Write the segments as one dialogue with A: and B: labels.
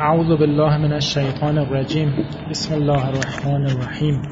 A: اعوذ بالله من الشیطان الرجیم. بسم الله الرحمن الرحیم.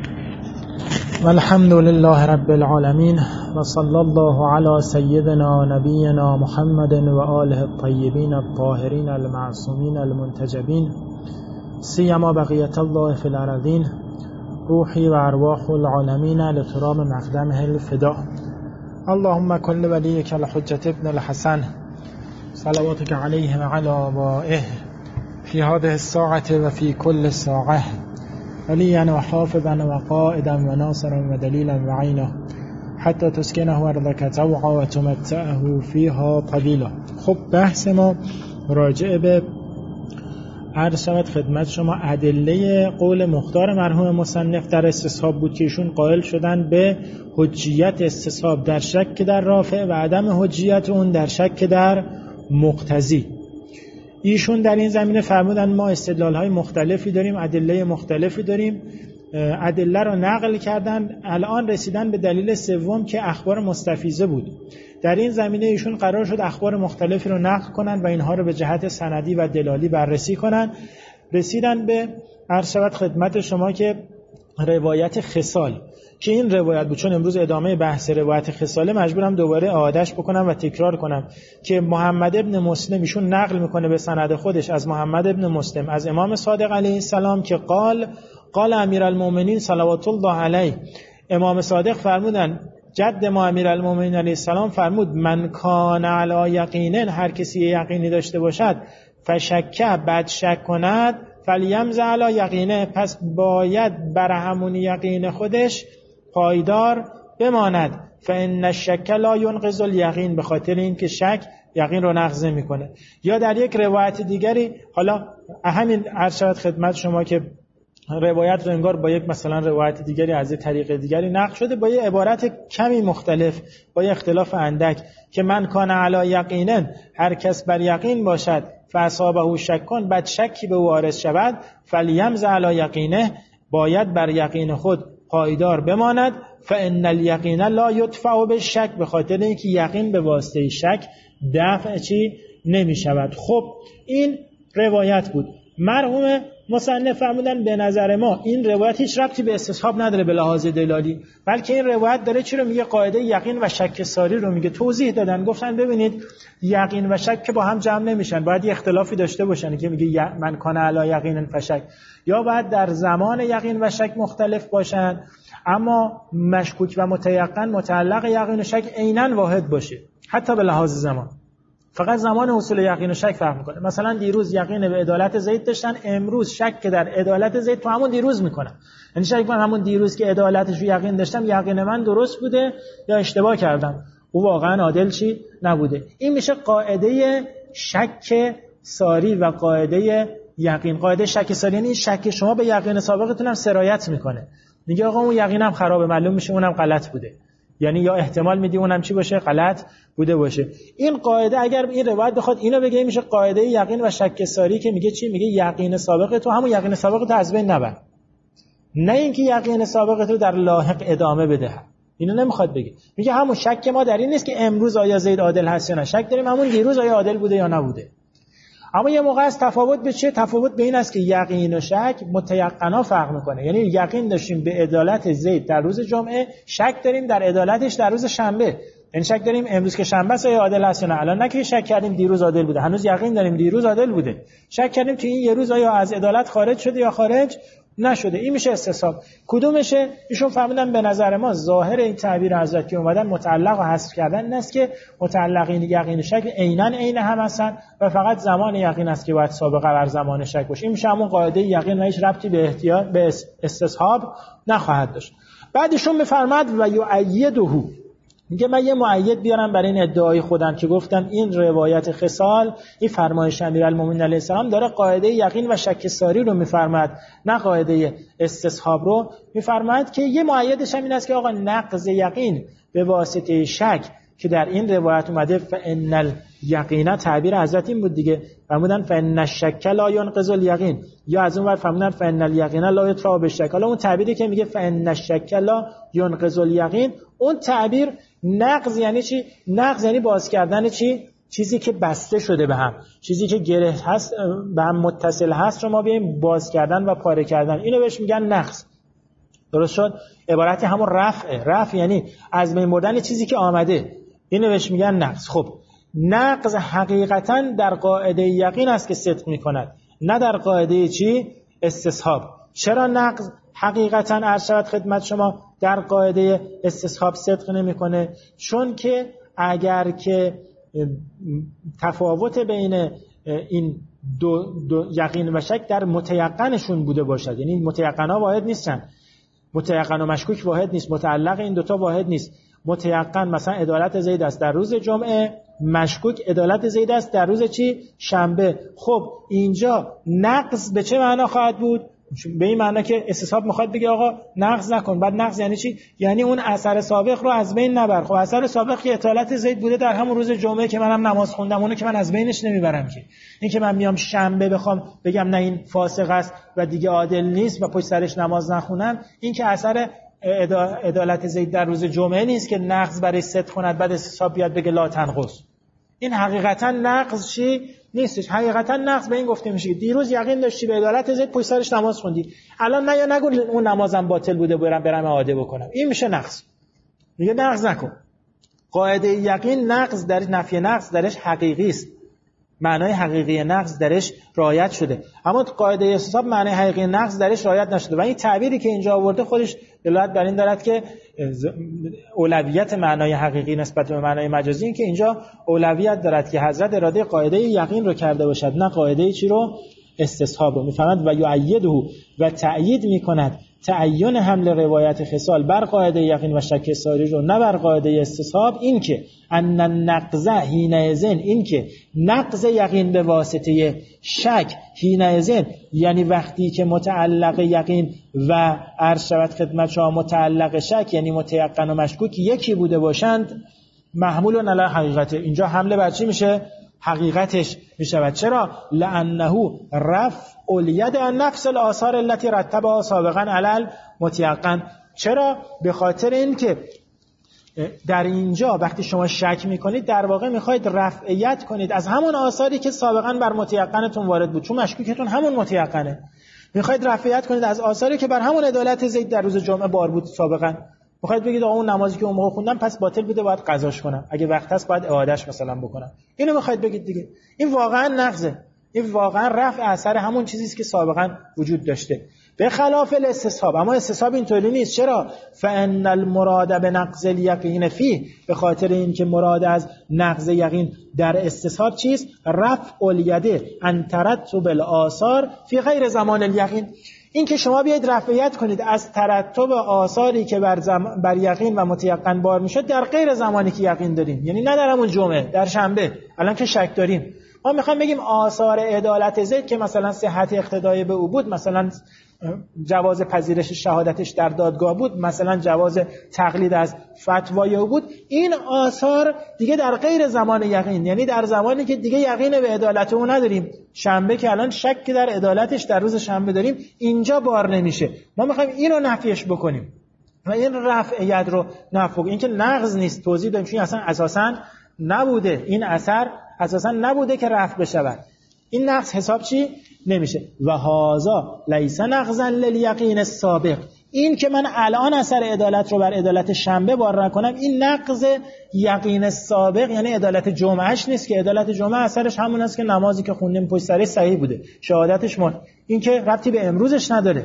A: والحمد لله رب العالمین و صلی الله علی سیدنا نبینا محمد و آله الطیبین الطاهرین المعصومین المنتجبین سیما بقیت الله فی الارضین روحی و ارواح العالمین لترام مقدمه الفدا. اللهم کل ولیک الحجة ابن الحسن صلواتك علیه و علی آبائه فی هذه الساعة و فی کل ساعه ولیا و حافظا و قائدا و ناصرا و دلیلا و عینا حتی تسکنه ارضک طوعا و تمتعه فیها طویلا. خب بحث ما راجع به عرض شود خدمت شما ادله قول مختار مرحوم مصنف در استصحاب بود که ایشون قائل شدن به حجیت استصحاب در شک در رافع و عدم حجیت اون در شک در مقتضی. ایشون در این زمینه فرمودن ما استدلال‌های مختلفی داریم، ادله مختلفی داریم، ادله رو نقل کردن، الان رسیدن به دلیل سوم که اخبار مستفیضه بود. در این زمینه ایشون قرار شد اخبار مختلفی رو نقل کنن و اینها رو به جهت سندی و دلالی بررسی کنن. رسیدن به عرض شود خدمت شما که روایت خصال، که این روایت بود. چون امروز ادامه بحث روایت خصاله مجبورم دوباره اعادهش بکنم و تکرار کنم که محمد ابن مسلم ایشون نقل میکنه به سند خودش از محمد ابن مسلم از امام صادق علیه السلام که قال امیرالمومنین صلوات الله علیه، امام صادق فرمودن جد ما امیرالمومنین علیه السلام فرمود من کان علی یقینن، هر کسی یقینی داشته باشد فشکه بعد شک کند فلیمز علی یقینه، پس باید بر همون یقین خودش پایدار بماند. فان الشک لا ينقض الیقین، به خاطر اینکه شک یقین رو نقض میکنه. یا در یک روایت دیگری، حالا همین عرض شود خدمت شما که روایت رو انگار با یک مثلا روایت دیگری از طریق دیگری نقل شده با یه عبارت کمی مختلف، با یه اختلاف اندک که من کان علی یقینن، هر کس بر یقین باشد فاصابه شک کن، بعد شکی به او وارد شود فلیمز علی یقینه، باید بر یقین خود پایدار بماند. فان الیقین لا یدفع بالشک، به خاطر اینکه یقین به واسطه شک دفع نمی شود. خب این روایت بود. مرحوم مصنف فرمودن به نظر ما این روایت هیچ ربطی به استصحاب نداره به لحاظ دلالی، بلکه این روایت داره چی رو میگه؟ قاعده یقین و شک ساری رو میگه. توضیح دادن، گفتن ببینید یقین و شک که با هم جمع نمیشن، باید یه اختلافی داشته باشن که میگه من کان علی یقین فشک، یا باید در زمان یقین و شک مختلف باشن اما مشکوک و متیقن متعلق یقین و شک عیناً واحد باشه، حتی به لحاظ زمان. فقط زمان حصول یقین و شک فرق میکنه. مثلا دیروز یقین به عدالت زید داشتن، امروز شک در عدالت زید تو همون دیروز میکنم، یعنی شک من همون دیروز که عدالتش رو یقین داشتم یقین من درست بوده یا اشتباه کردم، او واقعا عادل نبوده. این میشه قاعده شک ساری و قاعده یقین. قاعده شک ساری یعنی شک شما به یقین سابقتون هم سرایت میکنه، میگه آقا اون یقینم خرابه، معلوم میشه اونم غلط بوده، یعنی یا احتمال میدی اونم چی باشه؟ غلط بوده باشه. این قاعده اگر این روایت بخواد اینو بگه میشه قاعده یقین و شک ساری که میگه چی؟ میگه یقین سابق تو همون یقین سابق تو از بین نبر، نه اینکه یقین سابق تو در لاحق ادامه بده. اینو نمیخواد بگه، میگه همون شک ما در این نیست که امروز آیا زید عادل هست یا نه، شک داریم همون دیروز آیا عادل بوده یا نبوده. اما یه موقع از تفاوت به چه؟ تفاوت به این است که یقین و شک متیقنا فرق میکنه. یعنی یقین داشتیم به عدالت زید در روز جمعه، شک داریم در عدالتش در روز شنبه. این شک داریم امروز که شنبه است آیا عادل هست یا نه. الان نه که شک کردیم دیروز عادل بوده، هنوز یقین داریم دیروز عادل بوده. شک کردیم تو این یه روز آیا از عدالت خارج شده یا خارج نشده. این میشه استصحاب. کدومشه؟ ایشون فهمیدن به نظر ما ظاهر این تعبیر حضرت که اومدن متعلق و حذف کردن این است که متعلقین یقین و شک عین هم هستن و فقط زمان یقین است که باید سابقه بر زمان شک باشه. این میشه همون قاعده یقین و هیچ ربطی به احتیاط به استصحاب نخواهد داشت. بعدشون میفرماد و یؤیده، میگه من یه مؤید بیارم برای این ادعای خودم که گفتم این روایت خصال، این فرمایش امیرالمومنین علیه السلام داره قاعده یقین و شک ساری رو میفرماد، نه قاعده استصحاب رو. میفرماد که یه مؤیدش هم این است که آقا نقض یقین به واسطه شک که در این روایت اومده فان الیقین، تعبیر حضرت این بود دیگه، فرمودن فان الشک لا ینقض الیقین، یا از اون ور فرمودن فان الیقین لا یدفع بالشک. حالا اون تعبیری که میگه فان الشک لا ینقض الیقین، اون تعبیر نقض یعنی چی؟ نقض یعنی باز کردن چی؟ چیزی که بسته شده به هم، چیزی که گره هست به هم متصل هست رو ما بیایم باز کردن و پاره کردن، اینو بهش میگن نقض. درست شد؟ عبارت همون رفعه. رفع یعنی از بین بردن چیزی که آمده، اینو بهش میگن نقض. خب نقض حقیقتا در قاعده یقین است که صدق میکند، نه در قاعده چی؟ استصحاب. چرا نقض حقیقتا عرض شود خدمت شما در قاعده استصحاب صدق نمیکنه؟ چون که اگر که تفاوت بین این دو یقین و شک در متیقنشون بوده باشد، یعنی متیقنا واحد نیستن، متیقن و مشکوک واحد نیست، متعلق این دوتا واحد نیست. متیقن مثلا عدالت زید است در روز جمعه، مشکوک عدالت زید است در روز چی؟ شنبه. خب اینجا نقض به چه معنا خواهد بود؟ به این معنا که استصحاب میخواد بگه آقا نقض نکن. بعد نقض یعنی چی؟ یعنی اون اثر سابق رو از بین نبر. خب اثر سابق که عدالت زید بوده در همون روز جمعه که منم نماز خوندم، اونو که من از بینش نمیبرم که. این که من میام شنبه بخوام بگم نه این فاسق است و دیگه عادل نیست و پشت سرش نماز نخونم، این که اثر عدالت زید در روز جمعه نیست که نقض برای صدق کند بعد استصحاب بیاد بگه لا تنقض. این حقیقتا نقض چی نیستش. حقیقتا نقض به این گفته میشه دیروز یقین داشتی به عدالت زید پشت سرش نماز خوندی، الان نه یا نگو اون نمازم باطل بوده برم عاده بکنم، این میشه نقض. میگه نقض نکن. قاعده یقین نقض در نفی نقض درش حقیقی است، معنای حقیقی نقض درش رعایت شده، اما قاعده استصحاب معنای حقیقی نقض درش رعایت نشده. و این تعبیری که اینجا آورده خودش دلالت بر این دارد که اولویت معنای حقیقی نسبت به معنای مجازی، این که اینجا اولویت دارد که حضرت اراده قاعده یقین رو کرده باشد، نه قاعده چی رو؟ استصحاب رو. میفهمد و یؤیده و تأیید میکند تعین حمل روایت خصال بر قاعده یقین و شک ساری رو، نه بر قاعده استصحاب. این که ان النقض حینئذ، این که نقض یقین به واسطه شک حینئذ یعنی وقتی که متعلق یقین و عرض شود خدمت شما متعلق شک یعنی متیقن و مشکوک یکی بوده باشند، محمول علی حقیقت. اینجا حمله بر چی میشه؟ حقیقتش میشود. چرا؟ لانه رفع الید عن نفس الاثار التي رتبها سابقا علی المتیقن. چرا؟ به خاطر این که در اینجا وقتی شما شک میکنید در واقع میخواید رفعیت کنید از همون آثاری که سابقا بر متیقنتون وارد بود، چون مشکوکتون همون متیقنه. میخواید رفعیت کنید از آثاری که بر همون عدالت زید در روز جمعه بار بود سابقا. میخواید بگید آقا اون نمازی که اون موقع خوندم پس باطل بوده، باید قضاش کنم، اگه وقت هست باید اعادهش مثلا بکنم. اینو میخواید بگید دیگه. این واقعا نقضه، این واقعا رفع اثر همون چیزی است که سابقا وجود داشته، به خلاف الاستصحاب. اما استصحاب اینطوری نیست. چرا؟ فان المراد بنقض الیقین فيه، به خاطر اینکه مراد از نقض یقین در استصحاب چیست؟ رفع الید عن ترتب الاثار فی غیر زمان الیقین. این که شما بیاید رفعیت کنید از ترتب آثاری که بر یقین و متیقن بار میشد در غیر زمانی که یقین داریم، یعنی نه در همون جمعه، در شنبه الان که شک داریم. ما میخوام بگیم آثار عدالت زید که مثلا صحت اقتدای به او بود، مثلا جواز پذیرش شهادتش در دادگاه بود، مثلا جواز تقلید از فتوای او بود، این آثار دیگه در غیر زمان یقین، یعنی در زمانی که دیگه یقین به عدالت او نداریم، شنبه که الان شک در عدالتش در روز شنبه داریم، اینجا بار نمیشه. ما میخوایم اینو نفیش بکنیم و این رفعیت رو نفی. این که نقض نیست، توضیح دادیم چون اصلا اساسا نبوده، این اثر اساسا نبوده که رفع بشود. این نقض حساب چی نمیشه. و هذا لیس نقضا للیقین السابق، این که من الان اثر عدالت رو بر عدالت شنبه بار نکنم، این نقض یقین سابق یعنی عدالت جمعهش نیست، که عدالت جمعه اثرش همون است که نمازی که خوندیم پشت سرش صحیح بوده، شهادتش این که ربطی به امروزش نداره.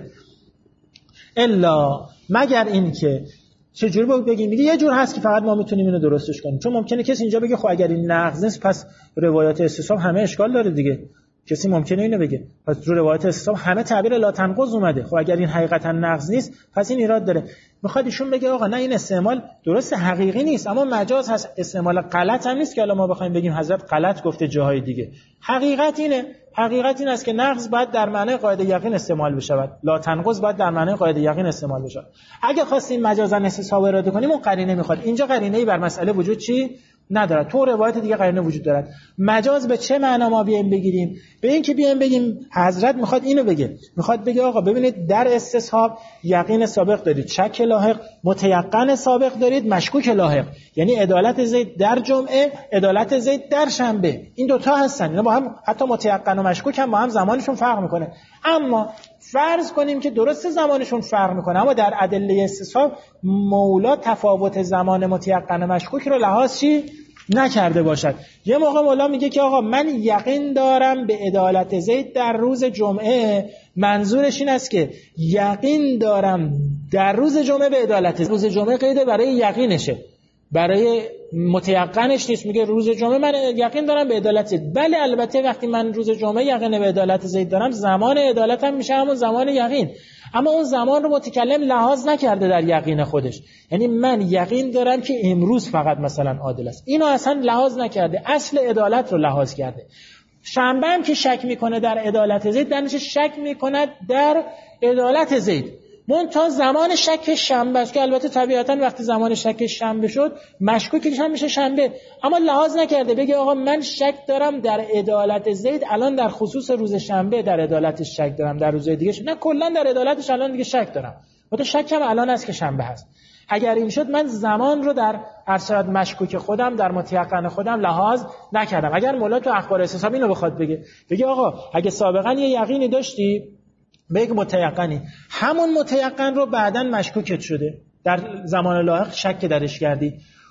A: الا مگر این که چجوری بگیم؟ میگه یه جور هست که فقط ما میتونیم اینو درستش کنیم، چون ممکنه کسی اینجا بگه خب اگر این نقض نیست پس روایات استصحاب همه اشکال داره دیگه. کسی ممکنه اینو بگه پس رو روایات استصحاب همه تعبیر لا تنقض اومده، خب اگر این حقیقتا نقض نیست پس این ایراد داره. میخواد ایشون بگه آقا نه این استعمال درست حقیقی نیست اما مجاز هست، استعمال غلط هم نیست که الان ما بخوایم بگیم حضرت غلط گفته جاهای دیگه. حقیقت اینه، حقیقت این است که نقض باید در معنای قاعده یقین استعمال بشود، لا تنقض باید در معنای قاعده یقین استعمال بشود. اگه خواستیم مجازا استصحاب اراده کنیم اون قرینه میخواد. اینجا قرینه‌ای بر مسئله وجود چی ندارد. تو روایت دیگه قرینه وجود دارد. مجاز به چه معنا ما بیایم بگیریم؟ به این که بیایم بگیم حضرت میخواد اینو بگه، میخواد بگه آقا ببینید در استصحاب یقین سابق دارید، شک لاحق، متیقن سابق دارید، مشکوک لاحق. یعنی عدالت زید در جمعه، عدالت زید در شنبه، این دوتا هستن. اینا با هم حتی متیقن و مشکوک هم با هم زمانشون فرق میکنه. اما فرض کنیم که درست زمانشون فرق میکنه، اما در ادله استصحاب مولا تفاوت زمان متیقن و مشکوک رو لحاظ نکرده باشد. یه موقع مولا میگه که آقا من یقین دارم به عدالت زید در روز جمعه، منظورش این است که یقین دارم در روز جمعه به عدالت زید. روز جمعه قیده برای یقینشه، برای متیقنش نیست. میگه روز جمعه من یقین دارم به عدالت زید. بله البته وقتی من روز جمعه یقین به عدالت زید دارم، زمان عدالتم میشه همون زمان یقین، اما اون زمان رو متکلم لحاظ نکرده در یقین خودش. یعنی من یقین دارم که امروز فقط مثلا عادل است، اینو اصلا لحاظ نکرده، اصل عدالت رو لحاظ کرده. شنبه هم که شک میکنه در عدالت زید، درنش شک میکنه در عدالت زید، منتها زمان شک شنبه است که البته طبیعتا وقتی زمان شک شنبه شد مشکوکش هم میشه شنبه، اما لحاظ نکرده بگه آقا من شک دارم در عدالت زید الان در خصوص روز شنبه، در عدالتش شک دارم، در روزهای دیگه نه کلا در عدالتش الان دیگه شک دارم، البته شکم الان است که شنبه هست. اگر این شد من زمان رو در ارشاد مشکوک خودم، در متیقن خودم لحاظ نکردم. اگر مولا تو اخبار استصحاب اینو بخواد بگه آقا اگه سابقا یه یقینی داشتی به یک متیقنی، همون متیقن رو بعداً مشکوکت شده، در زمان لاحق شک درش کردی.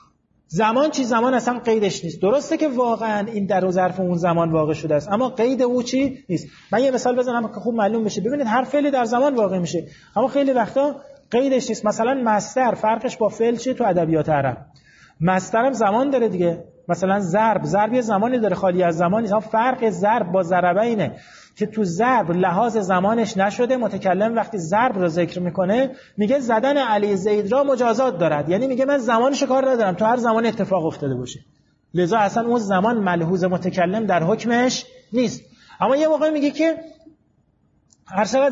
A: زمان چی؟ زمان اصلا قیدش نیست. درسته که واقعاً این در و ظرف اون زمان واقع شده است، اما قید او چی نیست. من یه مثال بزنم که خوب معلوم بشه. ببینید هر فعلی در زمان واقع میشه، اما خیلی وقتا قیدش نیست. مثلا مصدر فرقش با فعل چیه تو ادبیات عرب؟ مصدر هم زمان داره دیگه. مثلا ضرب یه زمانی داره، خالی از زمان نیست. فرق ضرب با ضربه اینه که تو ضرب لحاظ زمانش نشده، متکلم وقتی ضرب رو ذکر میکنه میگه زدن علی زید را مجازات دارد، یعنی میگه من زمانش کار ندارم، تو هر زمان اتفاق افتاده باشه، لذا اصلا اون زمان ملحوظ متکلم در حکمش نیست. اما یه موقع میگه که هر شود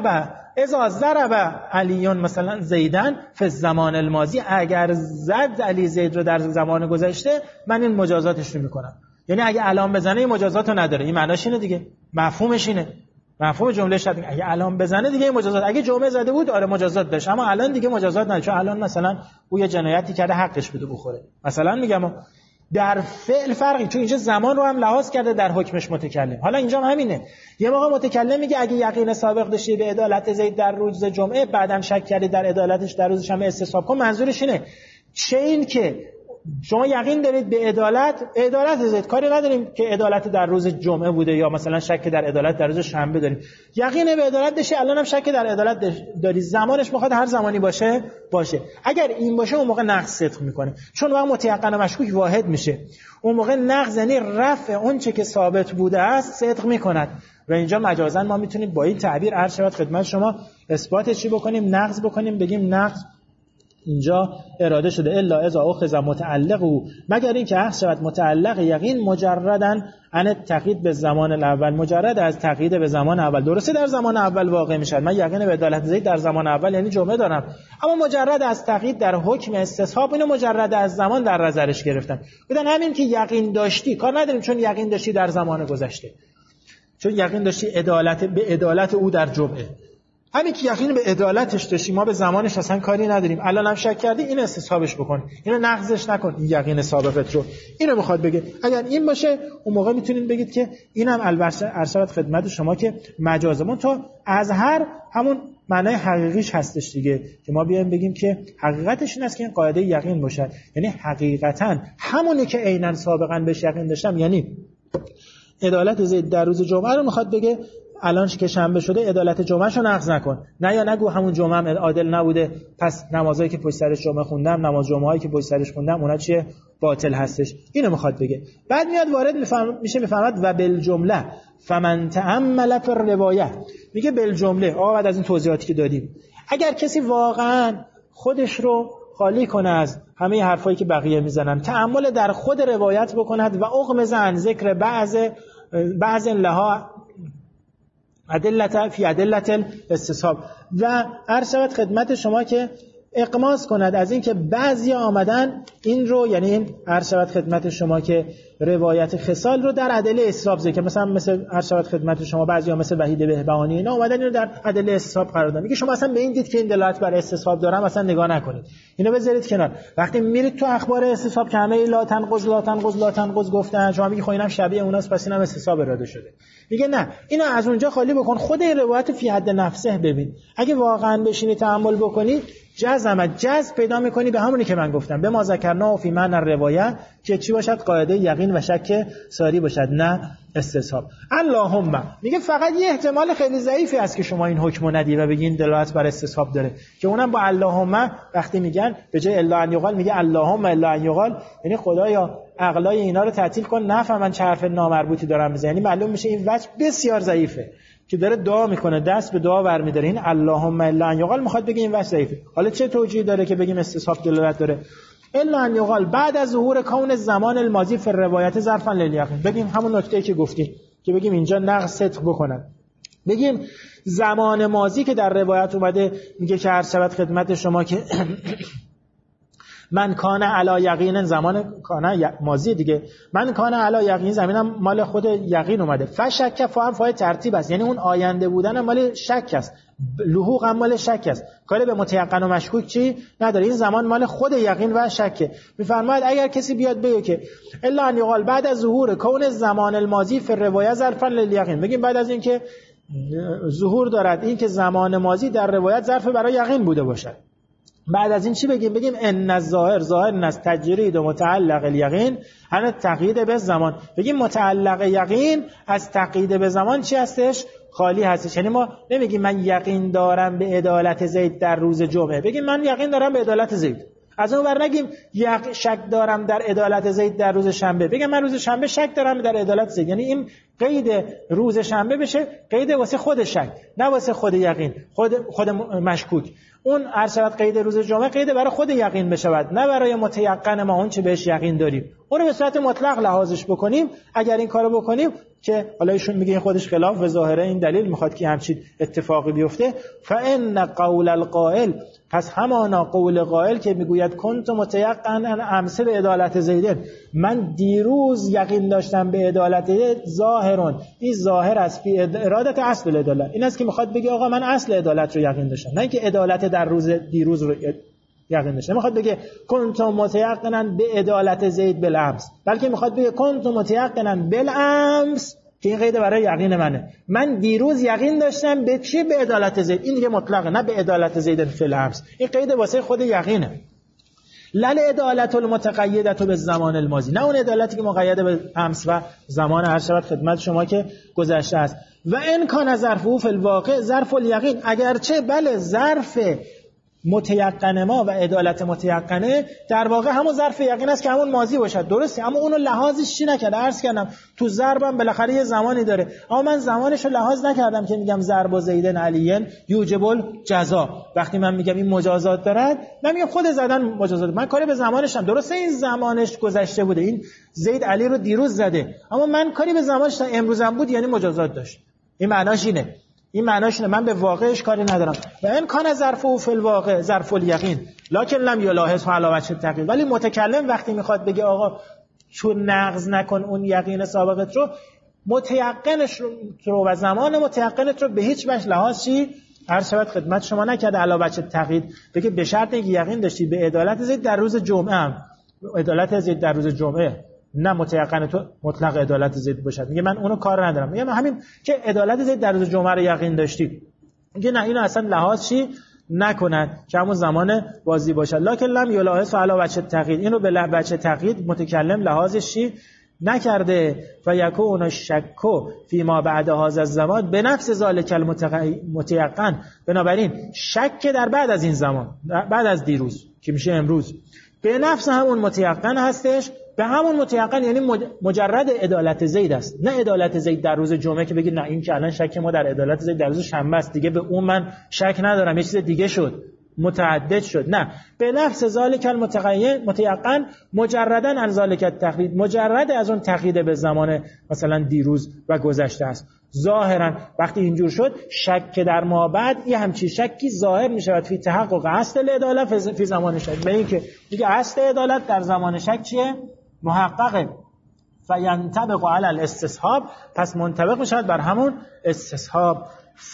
A: اذا ضرب علیون مثلا زیدن فی الزمان الماضی، اگر زد علی زید رو در زمان گذشته من این مجازاتش رو میکنم. یعنی اگه الان بزنه این مجازات رو نداره. این معناش اینه دیگه، مفهومش اینه، مفهوم جمله شد اگه الان بزنه دیگه این مجازات، اگه جمعه زده بود آره مجازات داشت، اما الان دیگه مجازات نداره، چون الان مثلا او یه جنایتی کرده حقش بده بخوره. مثلا میگم در فعل فرقی، چون اینجا زمان رو هم لحاظ کرده در حکمش متکلم. حالا اینجا هم همینه، یه موقع متکلم میگه اگه یقین سابق داشتی به عدالت زید در روز جمعه، بعدم شک کردی در عدالتش در روز شنبه، استصحاب کن. منظورش اینه چه این که شما یقین دارید به عدالت زید، کاری نداریم که عدالت در روز جمعه بوده یا مثلا شک در عدالت در روز شنبه داریم، یقین به عدالت داشتی الان هم شک در عدالت داری، زمانش میخواد هر زمانی باشه. اگر این باشه اون موقع نقض صدق میکنه، چون وقت متیقن و مشکوک واحد میشه. اون موقع نقض یعنی رفع اون چه که ثابت بوده است صدق میکند. و اینجا مجازاً ما میتونیم با این تعبیر عرض شود خدمت شما اثبات چی بکنیم؟ نقض بکنیم، بگیم نقض اینجا اراده شده الا اذا اخذ متعلق او، مگر این که اخذ شود متعلق یقین مجرداً عن تقیید به زمان الاول، مجرد از تقیید به زمان اول. درسته در زمان اول واقع میشه، من یقین به عدالت زید در زمان اول یعنی جمعه دارم، اما مجرد از تقیید در حکم استصحاب اینو مجرد از زمان در نظرش گرفتن. بدن همین که یقین داشتی کار نداریم، چون یقین داشتی در زمان گذشته، چون یقین داشتی به عدالت او در جمعه، همین که یقین به عدالتش داشتی ما به زمانش اصلا کاری نداریم. الان هم شک کردی این استصحابش بکن، اینو نقضش نکن، این یقین سابقت رو. اینو میخواد بگه اگر این باشه اون موقع میتونین بگید که اینم البته ارشاد خدمت شما که مجازمون تا از هر همون معنای حقیقیش هستش دیگه، که ما بیایم بگیم که حقیقتش این است که این قاعده یقین باشد، یعنی حقیقتا همونی که عیناً سابقا بهش یقین داشتم، یعنی عدالت زید در روز جمعه رو میخواد بگه الان که شنبه شده عدالت جمعهشو نقض نکن، نه یا نگو همون جمعه هم عادل نبوده پس نمازایی که پشت سرش جمعه خوندم، نماز جمعه‌ای که پشت سرش خوندم اونا چیه؟ باطل هستش. اینو میخواد بگه. بعد میاد وارد میفهمد و بالجمله فمن تأمل فی الروایه، میگه بالجمله بعد از این توضیحاتی که دادیم اگر کسی واقعا خودش رو خالی کنه از همه حرفایی که بقیه میزنن، تأمل در خود روایت بکند و اغمض عن ذکر بعض لها ادلت فی ادلت الاستصحاب، و عرض شود خدمت شما که اقماص کند از این که بعضیا آمدن این رو، یعنی این عرض شود خدمت شما که روایت خصال رو در ادله استصحاب ذکر، مثل عرض شود خدمت شما بعضیا مثل وحید بهبهانی اینا اومدن اینو در ادله استصحاب قرار دادن. میگه شما اصلا به این دید که این دلالت بر استصحاب داره اصلا نگاه نکنید، اینو بذارید کنار. وقتی میرید تو اخبار استصحاب که همه لا تنقض گفتن، شما میگی خب اینم شبیه اوناست پس اینم استصحاب اراده شده. میگه نه، اینو از اونجا خالی بکن، خود این روایت فی حد نفسه ببین. اگه واقعا بشینی تأمل بکنی جذب پیدا میکنی به همونی که من گفتم، به ما ذکرنا فی معنی الروایه، که چی باشد؟ قاعده یقین و شک ساری باشد، نه استصحاب. اللهم میگه فقط یه احتمال خیلی ضعیفی است که شما این حکمو ندی و بگین دلالت بر استصحاب داره، که اونم با اللهم وقتی میگن به جای الا ان یقال میگه اللهم الا ان یقال، یعنی خدایا عقلای اینا رو تعطیل کن نفهمن چه حرف نامربوطی دارن میزنن. یعنی معلوم میشه این وجه بسیار ضعیفه که داره دعا میکنه، دست به دعا برمی‌داره. این اللهم الا ان یقال میخواد بگه این وجه ضعیفه. حالا چه توجیه داره که بگیم استصحاب دلالت داره؟ الا ان یقال بعد از ظهور کون زمان الماضی فی الروایت ظرفا للیقین. بگیم همون نکته‌ای که گفتیم که بگیم اینجا نقص صدق بکنن، بگیم زمان ماضی که در روایت اومده میگه که عرض شود خدمت شما که من کان علی یقین، زمان کان ماضی دیگه، من کان علی یقین زمینم مال خود یقین اومده. فشک فهم فای ترتیب است، یعنی اون آینده بودن مال شک است، لحوق هم مال شک است، کاری به متیقن و مشکوک چی نداره. این زمان مال خود یقین و شکه. میفرماید اگر کسی بیاد بگه که الا ان یقال بعد از ظهور کون زمان الماضی فی الروایه ظرفا للیقین، بگیم بعد از اینکه ظهور دارد این که زمان ماضی در روایت ظرف برای یقین بوده باشد، بعد از این چی بگیم ان الظاهر از تجرید و متعلق الیقین همه تقیید به زمان. بگیم متعلق یقین از تقیید به زمان چی هستش؟ خالی هستش. یعنی ما نمیگیم من یقین دارم به عدالت زید در روز جمعه، بگیم من یقین دارم به عدالت زید. از اون ور نگیم شک دارم در عدالت زید در روز شنبه، بگم من روز شنبه شک دارم در عدالت زید. یعنی این قید روز شنبه بشه قید واسه خود شک، نه واسه خود یقین، خود مشکوک. اون عرض شود قید روز جمعه قید برای خود یقین بشود، نه برای متیقن ما اون چه بهش یقین داریم. اون رو به صورت مطلق لحاظش بکنیم. اگر این کارو بکنیم که حالا ایشون میگه این خودش خلاف و ظاهره این دلیل میخواد که همچین اتفاقی بیفته، فان قول القائل، پس همانا قول قائل که میگوید کنت متیقن امس به عدالت زیدن، من دیروز یقین داشتم به عدالت زید، ظاهرون، این ظاهر است فی ارادت اصل عدالت. این است که میخواد بگه آقا من اصل عدالت رو یقین داشتم، نه اینکه عدالت در روز دیروز رو یقین داشتم. میخواد بگه کنت متیقنا به عدالت زید بالامس، بلکه میخواد بگه کنت متیقنا بالامس که این قید برای یقین منه، من دیروز یقین داشتم به چی؟ به عدالت زید. این دیگه مطلقه، نه به عدالت زید فی الامس، این قید واسه خود یقینه. لل عدالت المتقیده به زمان الماضی، نه اون عدالتی که مقیده به امس و زمان هر شود خدمت شما که گذشته است. و ان کان ظرفه فی الواقع ظرف الیقین، اگرچه بله ظرف متیقن ما و عدالت متیقنه در واقع همون ظرف یقین است که همون ماضی باشد، درسته، اما اونو لحاظش چی نکرده. عرض کردم تو ضربم بالاخره یه زمانی داره، اما من زمانشو لحاظ نکردم که میگم ضرب زیدن علیین یوجب الجزا. وقتی من میگم این مجازات دارد، من میگم خود زدن مجازات، من کاری به زمانش ندارم. درسته این زمانش گذشته بوده، این زید علی رو دیروز زده، اما من کاری به زمانش ندارم، امروزم بود یعنی مجازات داشت. این معناش اینه، این معناش اینه من به واقعش کاری ندارم. و این کان ظرفه فی الواقع ظرف الیقین لکن لم یلاحظ علی وجه التقیید، ولی متکلم وقتی میخواد بگه آقا چون نقض نکن اون یقین سابقت رو، متیقنش رو و زمان متیقنت رو به هیچ وجه لحاظ چی هر شود خدمت شما نکرده علی وجه التقیید، بگه به شرط اینکه یقین داشتی به عدالت زید در روز جمعه، هم عدالت زید در روز جمعه، نه متیقن تو مطلق عدالت زید باشد. میگه من اونو کار ندارم، میگم همین که عدالت زید در روز جمعه رو یقین داشتی، میگه نه اینو اصلا لحاظ چی نکنن که همون زمان بازی باشد. لکن لم یلاحظ علی وجه التقیید، اینو به وجه تقیید متکلم لحاظش چی نکرده. و یکون الشک فی ما بعد هذا الزمان به نفس ذلک المتیقن، بنابراین شک در بعد از این زمان، بعد از دیروز که میشه امروز، به نفس همون متیقن هستش، به همون متیقن یعنی مجرد عدالت زید است، نه عدالت زید در روز جمعه که بگید نه این که الان شک ما در عدالت زید در روز شنبه است دیگه به اون من شک ندارم، یه چیز دیگه شد. متعدد شد. نه، به نفس ذالک متیقن مجردا عن ذالک التقلید، مجرد از اون تقلید به زمان مثلا دیروز و گذشته است. ظاهرا وقتی اینجور شد شک در ما بعد این همچین شکی ظاهر می شود فی تحقق اصل العدالت فی زمان شک، به این که دیگه اصل عدالت در زمان شک چیه؟ محققه. فینطبق علی الاستصحاب، پس منطبق می شود بر همون استصحاب.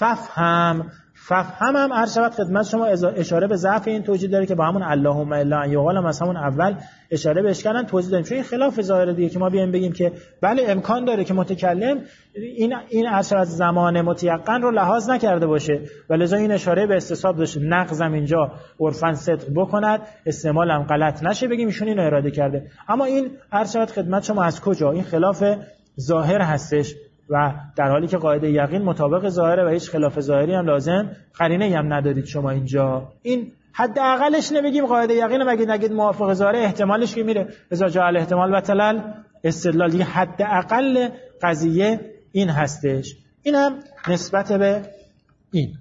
A: ففهم هم عرض شود خدمت شما اشاره به ضعف این توجیه داره که با همون اللهم الا ان یقال هم از همون اول اشاره بهش کردن توضیح دادیم، چون این خلاف ظاهر دیگه که ما بیایم بگیم که بله امکان داره که متکلم این عرض شود زمان متیقن رو لحاظ نکرده باشه و لذا این اشاره به استصحاب داشته، نقضم اینجا عرفاً صدق بکند، استعمال هم غلط نشه، بگیم ایشون اینو اراده کرده. اما این عرض شود خدمت شما از کجا این خلاف ظاهر هستش و در حالی که قاعده یقین مطابق ظاهره و هیچ خلاف ظاهری هم لازم قرینه هم ندارید شما اینجا. این حداقلش نمیگیم قاعده یقین، مگه نگید موافق ظاهره احتمالش که میره اذا جاء الاحتمال بطل استدلال، دیگه حداقل قضیه این هستش. این هم نسبت به این.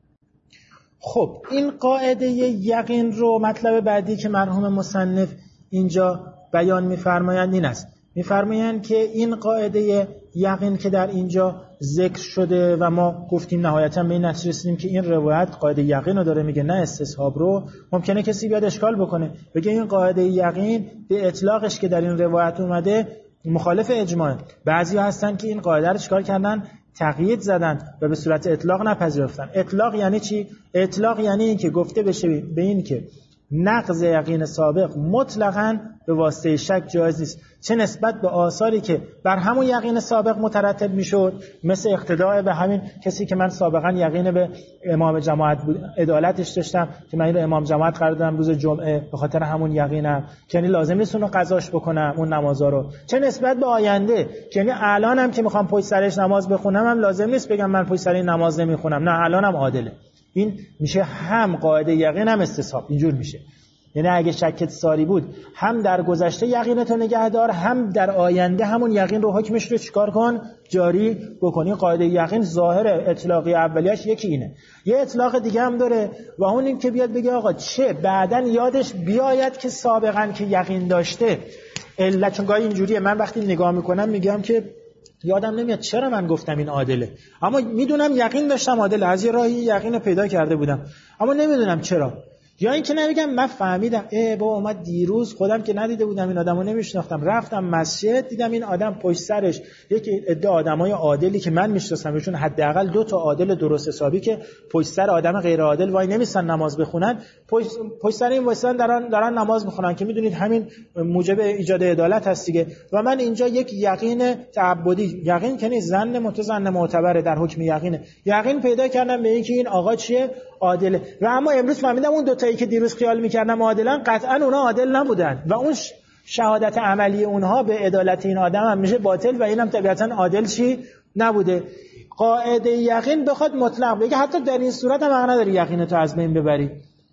A: خب این قاعده یقین رو مطلب بعدی که مرحوم مصنف اینجا بیان می‌فرمایند این است، می‌فرمایند که این قاعده یقین که در اینجا ذکر شده و ما گفتیم نهایتاً به این نتیجه رسیدیم که این روایت قاعده یقین رو داره میگه نه استصحاب رو، ممکنه کسی بیاد اشکال بکنه بگه این قاعده یقین به اطلاقش که در این روایت اومده مخالف اجماع. بعضی هستن که این قاعده رو چیکار کردن؟ تقیید زدن و به صورت اطلاق نپذیرفتن. اطلاق یعنی چی؟ اطلاق یعنی این که گفته بشه به این که نقض یقین سابق مطلقاً به واسطه شک جایز نیست، چه نسبت به آثاری که بر همون یقین سابق مترتب میشد، مثل اقتداء به همین کسی که من سابقاً یقین به امام جماعت بود، عدالتش داشتم که من اینو امام جماعت قرار دادم روز جمعه به خاطر همون یقینم، که یعنی لازم نیست اونو قضاش بکنم اون نمازا رو، چه نسبت به آینده که یعنی الانم که میخوام پشت سرش نماز بخونم هم لازم نیست بگم من پشت سر این نماز نمیخونم، نه الانم عادله. این میشه هم قاعده یقین هم استصحاب، اینجور میشه. یعنی اگه شکت ساری بود هم در گذشته یقینتو نگه دار، هم در آینده همون یقین رو حکمش رو چیکار کن؟ جاری بکنی. قاعده یقین ظاهر اطلاقی اولیش یکی اینه. یه اطلاق دیگه هم داره و اون این که بیاد بگه آقا چه بعدن یادش بیاید که سابقا که یقین داشته علت، چون گاهی اینجوریه من وقتی نگاه میکنم میگم که یادم نمیاد چرا من گفتم این عادله، اما میدونم یقین داشتم عادله، از یه راهی یقین پیدا کرده بودم اما نمیدونم چرا. یا اینکه نمیگم من فهمیدم بابا اومد دیروز خودم که ندیده بودم این آدمو نمیشناختم، رفتم مسجد دیدم این آدم پشت سرش یکی عده آدمای عادلی که من میشناسمشون، حداقل 2 تا عادل درست حسابی که پشت سر آدم غیر عادل وای نمیسن نماز بخونن، پشت سر این وایسن دارن نماز میخونن که میدونید همین موجب ایجاد عدالت هست دیگه. و من اینجا یک یقین تعبدی، یقین که نیست، ظن متظن معتبره در حکم یقینه، یقین پیدا کردم به اینکه این آقا چیه؟ عادله. و اما امروز فهمیدم اون 2 تایی که دیروز خیال می‌کردم عادلن قطعاً اونا عادل نبودن و اون شهادت عملی اونها به عدالت این آدم هم میشه باطل و اینم طبیعتاً عادل چی نبوده. قاعده یقین بخواد مطلق بگه حتی در این صورت هم حق نداری یقینتو از بین ببری،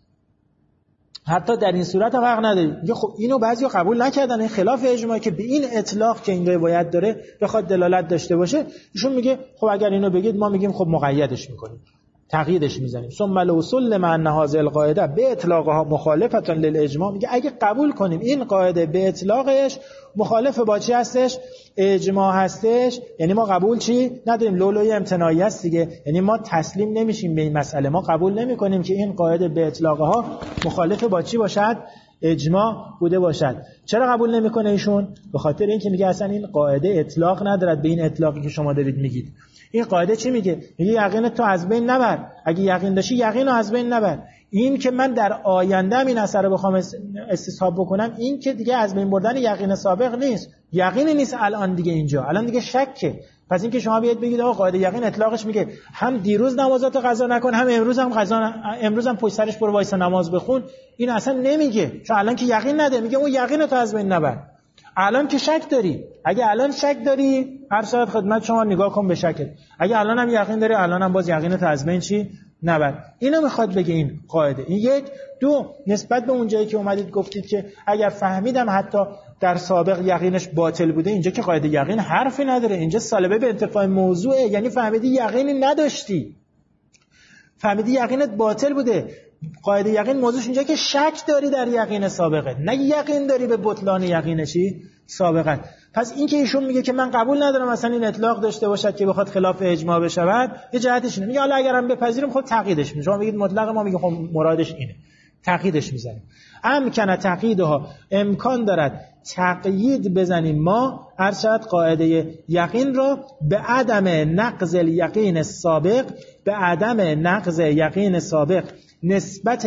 A: حتی در این صورت هم حق نداری. میگه خب اینو بعضیا قبول نکردن، این خلاف اجماعی که به این اطلاق که این روایت داره بخواد دلالت داشته باشه. ایشون میگه خب اگر اینو بگید ما میگیم خب مقیدش میکنیم، تقییدش میزنیم. ثم لو سلم ان هذه القاعده به اطلاقها مخالفه للاجماع، میگه اگه قبول کنیم این قاعده به اطلاقش مخالف با چی هستش؟ اجماع هستش، یعنی ما قبول چی نداریم، لولوی امتناعی است دیگه، یعنی ما تسلیم نمیشیم به این مسئله، ما قبول نمیکنیم که این قاعده به اطلاقها مخالف با چی باشد؟ اجماع بوده باشد. چرا قبول نمیکنه ایشون؟ به خاطر اینکه میگه اصلا این قاعده اطلاق ندارد به این اطلاقی که شما دارید میگید. این قاعده چی میگه؟ میگه یقینت تو از بین نبر، اگه یقین داشتی یقین رو از بین نبر. این که من در آینده این اثر رو بخوام استصحاب بکنم، این که دیگه از بین بردن یقین سابق نیست، یقینی نیست الان دیگه، اینجا الان دیگه شکه. پس این که شما بیاید بگید آقا قاعده یقین اطلاقش میگه هم دیروز نمازات قضا نکن، هم امروز هم پشت سرش برو وایسا نماز بخون، این اصلا نمیگه، چون الان که یقین نده، میگه اون یقین تو از بین نبر. الان که شک داری، اگه الان شک داری هر ساعت خدمت شما نگاه کن به شکت، اگه الان هم یقین داری الان هم باز یقینت از بین چی نبر. اینو میخواد بگه این قاعده. این یک. دو، نسبت به اون جایی که اومدید گفتید که اگر فهمیدم حتی در سابق یقینش باطل بوده، اینجا که قاعده یقین حرفی نداره، اینجا سالبه به انتفاع موضوعه، یعنی فهمیدی یقینی نداشتی، فهمیدی یقینت باطل بوده، قاعده یقین موضوعش اینجا که شک داری در یقین سابقه، نه یقین داری به بطلان یقین چی سابقه. پس این که ایشون میگه که من قبول ندارم مثلا این اطلاق داشته باشد که بخواد خلاف اجماع بشود، یه جهتش اینه. میگه حالا اگرم بپذیریم خب تقییدش میشه. شما میگید مطلق، ما میگیم خب مرادش اینه، تقییدش میزنیم. امکن تقییدها، امکان دارد تقیید بزنیم ما ارشد قاعده یقین را به عدم نقض الیقین سابق، به عدم نقض یقین سابق نسبت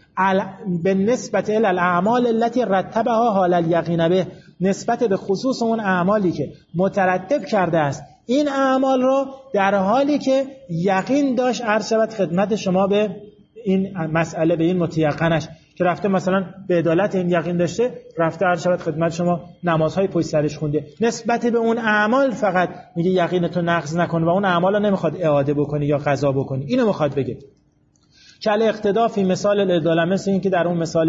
A: به نسبت الاعمال التي رتبها حال الیقین به، نسبت به خصوص اون اعمالی که مترتب کرده است این اعمال را در حالی که یقین داشت ارشد خدمت شما به این مسئله، به این متیقنش که رفته مثلا به عدالت این یقین داشته، رفته ارشد خدمت شما نمازهای پشت سرش خونده، نسبت به اون اعمال فقط میگه یقینتو نقض نکن و اون اعمال رو نمیخواد اعاده بکنی یا قضا بکنی. اینو میخواد بگه. کل اقتدا فی مثال العداله، مثل این که در اون مثال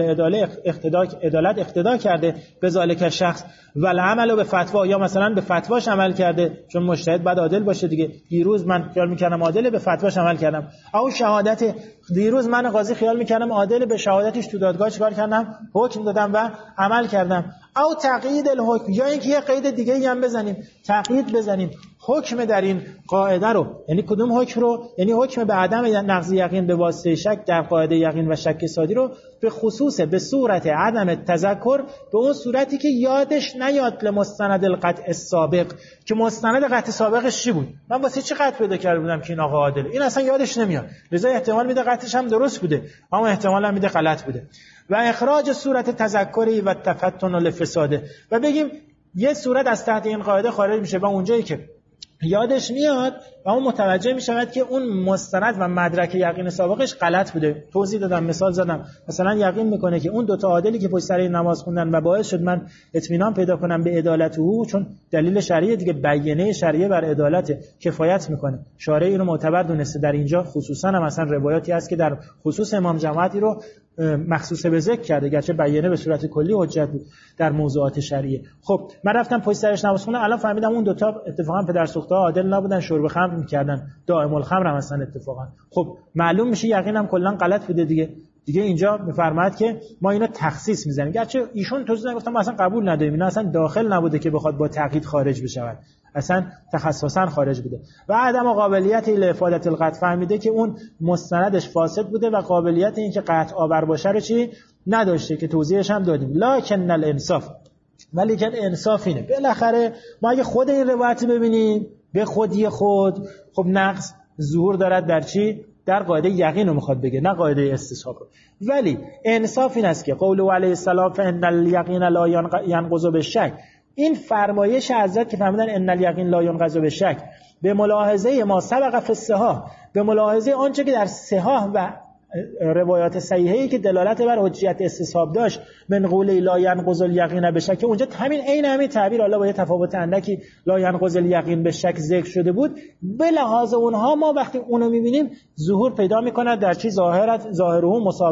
A: عدالت اقتدا کرده به ذالک شخص و العمل به فتوا، یا مثلا به فتواش عمل کرده، چون مجتهد باید عادل باشه دیگه. دیروز من خیال میکردم عادل، به فتواش عمل کردم. او شهادت، دیروز من قاضی خیال میکردم عادل، به شهادتش تو دادگاه چیکار کردم؟ حکم دادم و عمل کردم. او تقیید الحکم، یا اینکه یه قید دیگه هم بزنیم، تقیید بزنیم حکم در این قاعده رو. یعنی کدوم حکم رو؟ یعنی حکم به عدم نقض یقین به واسطه شک در قاعده یقین و شک صادی رو به خصوص به صورت عدم تذکر، به اون صورتی که یادش نیاد لمستند القطع السابق، که مستند قطع سابقش چی بود، من واسه چی قطع پیدا کرده بودم که این آقا عادله، این اصلا یادش نمیاد، لذا احتمال میده قطعش هم درست بوده اما احتمال هم میده غلط بوده. و اخراج صورت تذکری و تفتن لفساده، و بگیم یه صورت از تحت این قاعده خارج میشه و اونجایی که یادش میاد و اون متوجه میشود که اون مستند و مدرک یقین سابقش غلط بوده. توضیح دادم، مثال زدم. مثلا یقین میکنه که اون دوتا عادلی که پشت سر این نماز خوندن و باعث شد من اطمینان پیدا کنم به عدالت او، چون دلیل شرعی دیگه، بیانیه شرعیه بر عدالت کفایت میکنه، شارع اینو معتبر دونسته. در اینجا خصوصا هم مثلا روایاتی هست که در خصوص امام جماعتی رو مخصوص به ذکر کرده، گرچه بیانیه به صورت کلی حجت بود در موضوعات شرعیه. خب من رفتم پشت سرش نماز خوندم، الان فهمیدم اون دوتا اتفاقا پدر سوخته عادل نبودن، شرب خمر میکردن، دائم الخمر هم مثلا اتفاقا. خب معلوم میشه یقینم کلا غلط بوده دیگه اینجا میفرماید که ما اینو تخصیص میزنیم، گرچه ایشون توضیح نگفتم، ما اصلا قبول نداریم، اینا اصلا داخل نبوده که بخواد با تقیید خارج بشود، اصلا تخصصا خارج بوده. و عدم قابلیت لافاده القطع، فهمیده که اون مستندش فاسد بوده و قابلیت این که قطع آور باشه رو چی نداشته، که توضیحش هم دادیم. لکن الانصاف، ولیکن انصاف اینه بالاخره ما اگه خود این روایت ببینیم به خودی خود، خب نقص ظهور دارد در چی؟ در قاعده یقین رو میخواد بگه، نه قاعده استصحاب رو. ولی انصاف این است که قول علیه السلام فان الیقین لا ینقض بالشک، این فرمایش حضرت که فرمودن ان الیقین لا ینقض بالشک، به ملاحظه ما سبق فی الصحاح، به ملاحظه آنچه که در صحاح و روایات صحیحه‌ای که دلالت بر حجیت استصحاب داشت، من قول لا ینقض الیقین بالشک، اونجا همین تعبیر، حالا با یه تفاوت اندکی، لا ینقض الیقین بالشک ذکر شده بود. به لحاظ اونها ما وقتی اونو می‌بینیم ظهور پیدا می‌کند در چی؟ ظاهره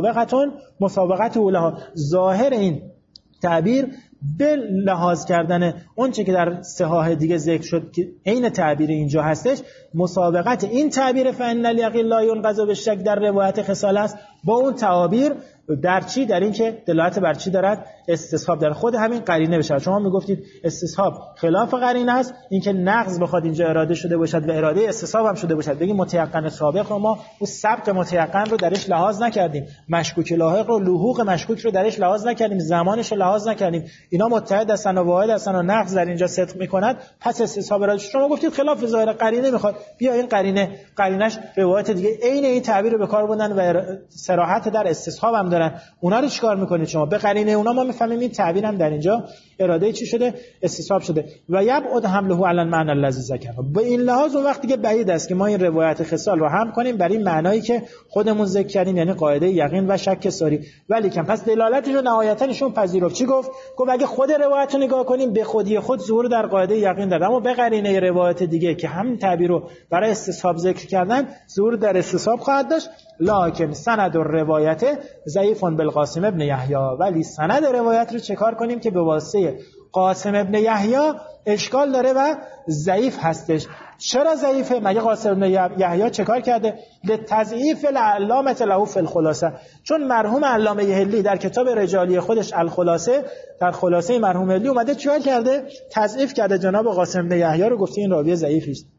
A: مسابقت اولها، ظاهر این تعبیر به لحاظ کردن اون چه که در صحاح دیگه ذکر شد که عین تعبیر اینجا هستش، مسابقت این تعبیر فان الیقین لا ینقض بالشک در روایت خصال است با اون تعابیر در چی؟ در این که دلالت بر چی دارد؟ استصحاب. در خود همین قرینه بشه. شما میگفتید استصحاب خلاف قرینه است، این که نقض بخواد اینجا اراده شده باشد و اراده استصحاب هم شده باشد. بگیم متیقن سابق رو ما اون سبق متیقن رو درش لحاظ نکردیم، مشکوک لاحق رو، لحوق مشکوک رو درش لحاظ نکردیم، زمانش رو لحاظ نکردیم، اینا متحد هستن و واحد هستن و نقض در اینجا صدق میکند، پس استصحاب اراده. شما گفتید خلاف ظاهر قرینه میخواد، بیا این قرینش روایت دیگه عین این تعبیر رو به کار بردن و صراحت در استصحاب هم دارن. اونا رو چیکار میکنید شما؟ به قرینه اونا ما میفهمیم این تعبیر هم در اینجا اراده چی شده؟ استصحاب شده. و یبعد حمله علی المعنى الذی ذکر. به این لحاظ اون وقتی که بعید است که ما این روایت خصال رو هم کنیم بر این معنایی که خودمون ذکر کردیم، یعنی قاعده یقین و شک ساری. ولی که پس دلالتش رو نهایتاً ایشون پذیرفت. چی گفت اگه خود روایت رو نگاه کنیم به خودی خود ظهور در قاعده یقین داد، اما به قرینه روایت دیگه که همین تعبیر رو برای استصحاب ذکر کردن ظهور در استصحاب خواهد داشت. لکن سند الروایت ضعیف بالقاسم ابن یحیی، ولی سند روایت رو چه کار کنیم که به واسطه قاسم ابن یحیی اشکال داره و ضعیف هستش. چرا ضعیفه؟ مگه قاسم ابن یحیی چه کار کرده؟ لتضعیف العلامه له فی الخلاصه، چون مرحوم علامه حلی در کتاب رجالی خودش الخلاصه، در خلاصه مرحوم حلی اومده چیکار کرده؟ تضعیف کرده جناب قاسم ابن یحیی رو، گفته این راوی ضعیفی است.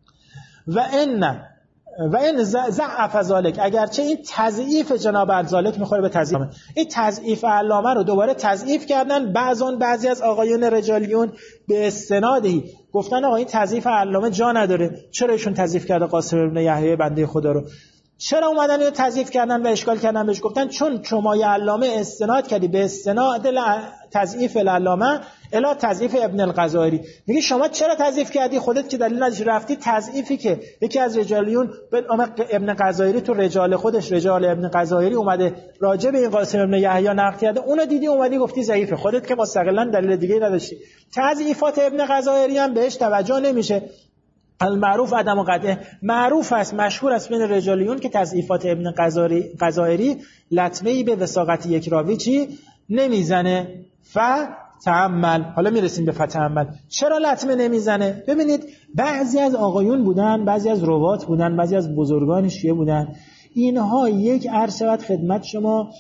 A: و این ضعف ذالک، اگرچه این تضعیف جناب الزالک میخوره به تضعیف، این تضعیف علامه رو دوباره تضعیف کردن بعضی از آقایون رجالیون به استنادی گفتن آقا این تضعیف علامه جا نداره. چرا ایشون تضعیف کرده قاسم ابن یحیی بنده خدا رو؟ چرا اومدن اینو تضعیف کردن و اشکال کردن بهش؟ گفتن چون شما علامه استناد کردی به استناد تضعیف العلامه الی تضعیف ابن الغزائری. میگه شما چرا تضعیف کردی؟ خودت که دلیل نداشتی، رفتی تضعیفی که یکی از رجالیون ابن غزائری تو رجال خودش، رجال ابن غزائری اومده راجع به این قاسم ابن یحیی نقد کرده، اونو دیدی اومدی گفتی ضعیفه، خودت که مستقلا دلیل دیگه نداشتی. تضعیفات ابن غزائری هم بهش توجه نمیشه. المعروف عدم قطعه، معروف است، مشهور است بین رجالیون که تضعیفات ابن غزائری لطمه‌ای به وثاقت یک راوی چی نمیزنه. فتأمل، حالا میرسیم به فتأمل. چرا لطمه نمیزنه؟ ببینید بعضی از آقایون بودن، بعضی از روات بودن، بعضی از بزرگان شیعه بودن، اینها یک عرض شود خدمت شما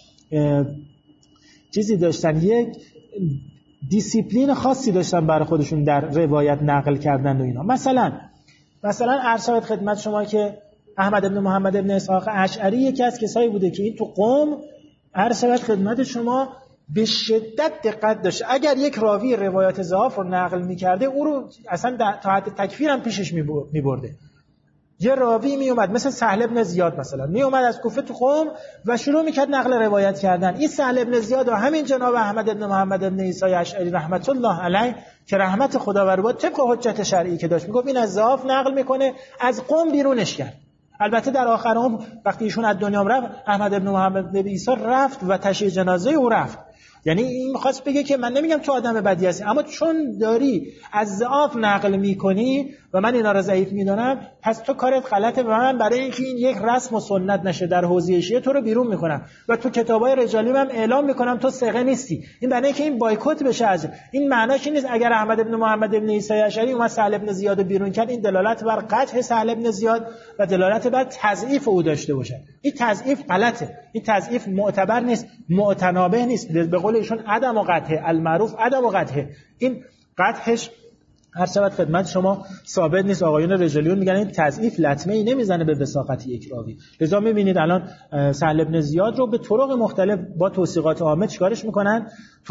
A: چیزی داشتن، یک دیسیپلین خاصی داشتن برای خودشون در روایت نقل کردن و اینا. مثلا عرض شود خدمت شما که احمد ابن محمد ابن اسحاق اشعری یکی از کسایی بوده که این تو قم عرض شود خدمت شما به شدت دقت داشت. اگر یک راوی روایت ضعاف رو نقل می‌کرده او رو اصلا تا حد تکفیر هم پیشش می‌برده. یه راوی میومد مثل سهل ابن زیاد مثلا میومد از کوفه تو قم و شروع میکرد نقل روایت کردن. این سهل ابن زیاد و همین جناب احمد ابن محمد ابن عیسی اشعری رحمت الله علیه که رحمت خدا بر بود طبق حجت شرعی که داشت میگفت این از ضعاف نقل میکنه، از قم بیرونش کرد. البته در آخر عمر وقتی ایشون از دنیا رفت احمد ابن محمد ابن عیسی رفت و تشییع جنازه او رفت. یعنی این می‌خواست بگه که من نمیگم تو آدم بدی هستی، اما چون داری از ضعاف نقل میکنی و من اینا رو ضعیف میدونم، پس تو کارت غلطه و من برای اینکه این یک رسم و سنت نشه در حوزه شیعه تو رو بیرون میکنم و تو کتابای رجالی هم اعلام میکنم تو ثقه نیستی. این برای اینکه این بایکوت بشه. از این معناش این نیست اگر احمد ابن محمد ابن عیسی اشعری اومد سهل ابن زیاد بیرون کرد این دلالت بر قطع سهل ابن زیاد و دلالت بر تضعیف او داشته باشه. این تضعیف غلطه، این تضعیف معتبر نیست، معتنابه نیست. به قول ایشون عدم قطعه، المعروف عدم قطعه، این قطعش هر شود خدمت شما ثابت نیست. آقایون رجالیون میگن این تضعیف لطمه ای نمیزنه به وثاقت یک راوی. لذا میبینید الان سهل ابن زیاد رو به طرق مختلف با توثیقات عامه چیکارش میکنن؟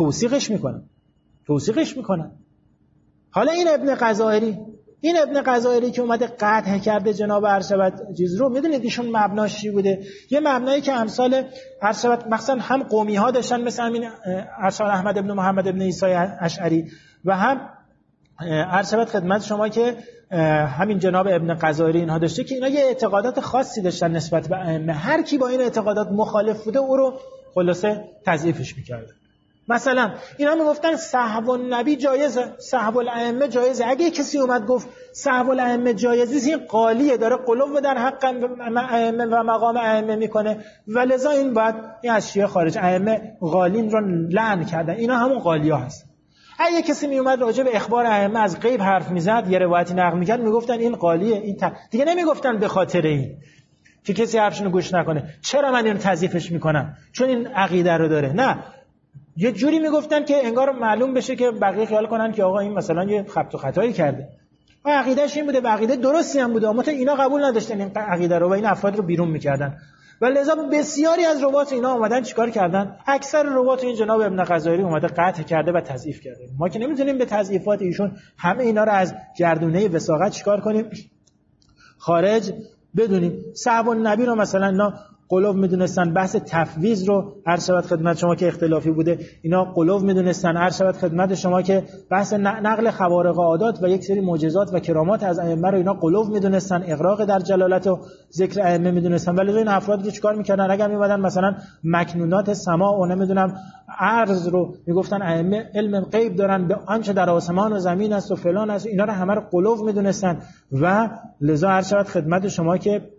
A: توثیقش میکنن. حالا این ابن غزائری که اومده قطع کرده جناب ارشد چیز رو، میدونید ایشون مبناش چی بوده؟ یه مبنایی که امثال ارشد مثلا هم قومی ها داشتن مثل همین ارشد احمد ابن محمد ابن عیسی اشعری و هم ارشد خدمت شما که همین جناب ابن غزائری اینها داشته که اینا یه اعتقادات خاصی داشتن نسبت به ائمه. هر کی با این اعتقادات مخالف بوده او رو خلاصه تضعیفش می‌کرد. مثلا اینا میگفتن سهو النبی جایزه، سهو الائمه جایزه. اگه کسی اومد گفت سهو الائمه جایزه، این قالیه، داره قلوب در حق ائمه و مقام ائمه میکنه و لذا این باید این از شیعه خارج. ائمه قالین رو لعن کردن، اینا همون قالیا هستن. اگه کسی می اومد راجع به اخبار ائمه از غیب حرف میزد، یه روایتی نقل میکرد، میگفتن این قالیه، این دیگه نمیگفتن به خاطر این که کسی حرفشونو گوش نکنه چرا من اینو تضعیفش میکنم چون این عقیده رو داره. نه، یه جوری میگفتن که انگار معلوم بشه که بقیه خیال کنن که آقا این مثلا یه خبط و خطایی کرده. و عقیدهش این بوده و عقیده درستی هم بوده، اما اینا قبول نداشتن این عقیده رو و این افراد رو بیرون میکردن. و لذا بسیاری از روات اینا اومدن چیکار کردن؟ اکثر روات این جناب ابن غزائری اومده قطع کرده و تضعیف کرده. ما که نمیتونیم به تضعیفات ایشون همه اینا رو از گردونه وثاقت چیکار کنیم؟ خارج بدونیم. سهو النبی رو مثلا اینا قلوب میدونستن، بحث تفویض رو هر شود خدمت شما که اختلافی بوده اینا قلوب میدونستن، هر شود خدمت شما که بحث نقل خوارق عادات و یک سری معجزات و کرامات از ائمه رو اینا قلوب میدونستن، اغراق در جلالت و ذکر ائمه میدونستن. ولی این افراد رو چیکار میکردن؟ اگر میومدن مثلا مکنونات سماع و نمیدونم عرض رو میگفتن ائمه علم غیب دارن، به آنچه در آسمان و زمین است و فلان است، اینا رو همه رو قلوب میدونستن و لذا هر شود خدمت شما که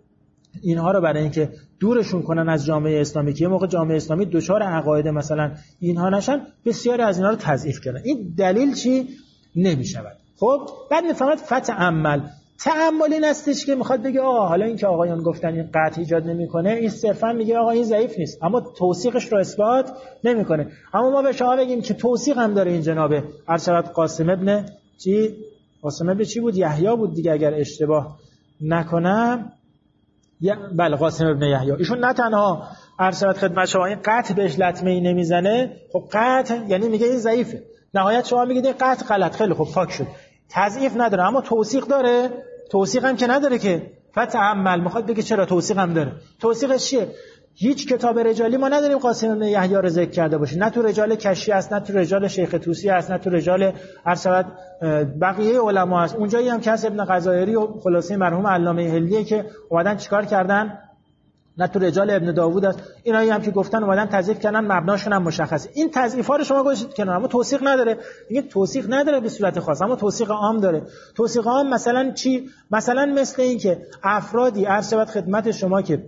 A: اینها رو برای اینکه دورشون کنن از جامعه اسلامی که یه موقع جامعه اسلامی دچار عقاید مثلا اینها نشن، بسیاری از اینها رو تضعیف کردن. این دلیل چی نمیشود. خب بعد میفهمد فتأمل، تأمل این هستش که میخواد بگه حالا این که آقایان گفتن این قطع ایجاد نمیکنه، این صرفا میگه آقا این ضعیف نیست اما توثیقش رو اثبات نمیکنه. اما ما به شما بگیم که توثیق هم داره این جناب ارشد قاسم ابن چی بود؟ یحیی بود دیگه اگر اشتباه نکنم. بله قاسم ابن یحیی. ایشون نه تنها ارشد خدمت شما این قطع بهش لطمه ای نمیزنه، خب قطع یعنی میگه این ضعیفه، نهایت شما میگید این قطع غلط، خیلی خب پاک شد، تضعیف نداره اما توثیق داره. توثیق هم که نداره که فتأمل میخواد بگه چرا توثیق هم داره. توثیقش چیه؟ هیچ کتاب رجالی ما نداریم قاسم بن یحیی رو ذکر کرده باشه، نه تو رجال کشی است، نه تو رجال شیخ طوسی است، نه تو رجال ارشد بقیه علما است. اونجایی هم که ابن غزایری و خلاصه مرحوم علامه هلیه که اومدن چیکار کردن، نه تو رجال ابن داوود است. اینایی هم که گفتن اومدن تضعیف کردن، مبناشون هم مشخصه. این تضعیفا رو شما گوشید کنار، اما توثیق نداره. میگه توثیق نداره به صورت خاص، اما توثیق عام داره. توثیق عام مثلا چی؟ مثلا مثل این که افرادی عرض شود خدمت شما که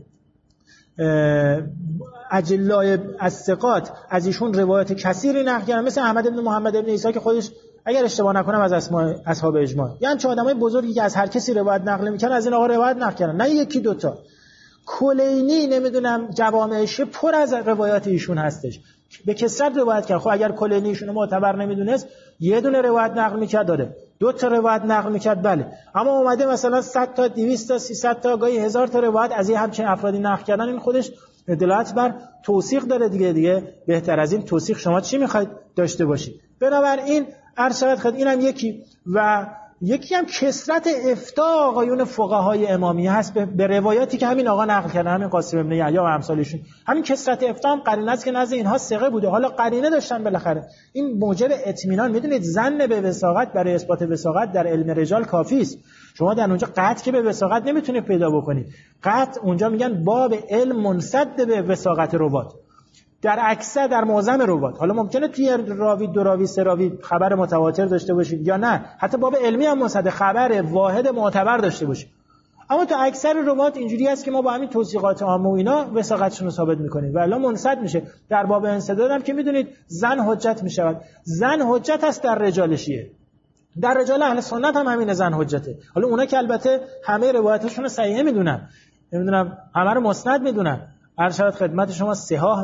A: اجلای از ثقات از ایشون روایت کثیری نقل کردن، مثل احمد بن محمد بن عیسی که خودش اگر اشتباه نکنم از اصحاب اجماع، یعنی چه آدمای بزرگی که از هر کسی روایت نقل می‌کردن، از این آقا روایت نقل کردن، نه یکی دوتا. کلینی نمیدونم جوامعش پر از روایات ایشون هستش، به کثرت روایت کرد. خب اگر کلینی ایشون معتبر نمیدونست یه دونه روایت نقل می‌کرد، داره دو تا روایت نقل می‌کرد، بله، اما اومده مثلا 100 تا 200 تا 300 تا گاهی 1000 تا روایت از این همچین افرادی نقل کردن، این خودش دلالت بر توثیق داره دیگه بهتر از این توثیق شما چی می‌خواید داشته باشید؟ بنابراین ارشد خد اینم یکی و یکی هم کثرت افتاء آقایون فقهای امامیه هست به روایاتی که همین آقا نقل کردن، همین قاسم بن یحیی و امثالشون. همین کثرت افتاء هم قرینه است که نزد اینها ثقه بوده، حالا قرینه داشتن بالاخره. این موجب اطمینان، میدونید ظن به وثاقت برای اثبات وثاقت در علم رجال کافی است. شما در اونجا قطع که به وثاقت نمیتونید پیدا بکنید. قطع اونجا میگن باب علم منصد به وثاقت روات، در اکثر در معظم روات. حالا ممکنه توی راوی دو راوی سه راوی خبر متواتر داشته باشید یا نه، حتی باب علمی هم منصد خبر واحد معتبر داشته باشید، اما تو اکثر روات اینجوری است که ما با همین توثیقات عامه و اینا وثاقتشون رو ثابت می‌کنیم و الا منصد میشه. در باب انسداد هم که میدونید زن حجت میشود، زن حجت است در رجال شیعه، در رجال اهل سنت هم همین زن حجته. حالا اونا که البته همه روایتشون رو صحیح میدونن، نمیدونم همه رو مسند میدونن، ارشد خدمت شما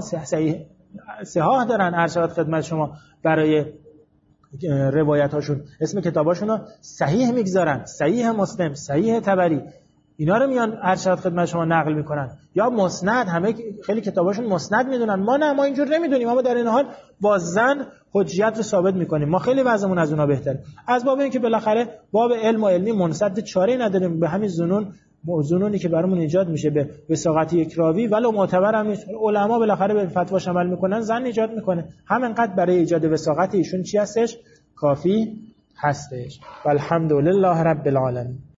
A: صحاح دارن، ارشد خدمت شما برای روایتاشون اسم کتاباشون رو صحیح میگذارن، صحیح مسلم، صحیح طبری، اینا رو میان ارشد خدمت شما نقل میکنن، یا مسند، همه خیلی کتاباشون مسند میدونن. ما نه، ما اینجور نمیدونیم، اما در این حال با زن حجیت رو ثابت میکنیم. ما خیلی وضعمون از اونها بهتره، از باب اینکه بالاخره باب علم و علمی منصد چاره نداریم به همین زنونی که برامون ایجاد میشه به وثاقت یک راوی، ولو معتبر هم نیست. علما بالاخره به فتواش عمل میکنن، زن ایجاد میکنه، همینقدر برای ایجاد وثاقت ایشون چی هستش؟ کافی هستش. والحمدلله رب العالمین.